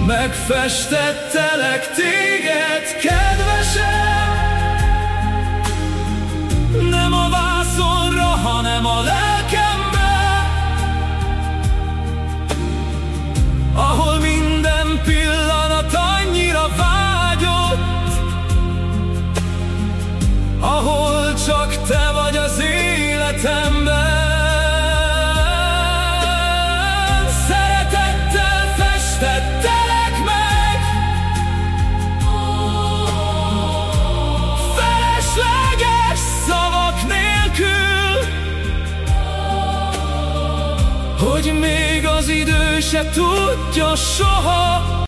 Megfestettelek téged, kedvesem, nem a vászonra, hanem a lelkembe, ahol minden pillanat annyira vágyott, ahol csak te vagy az életemben. Szeretettel festettelek meg, felesleges szavak nélkül, hogy még az idő se tudja soha,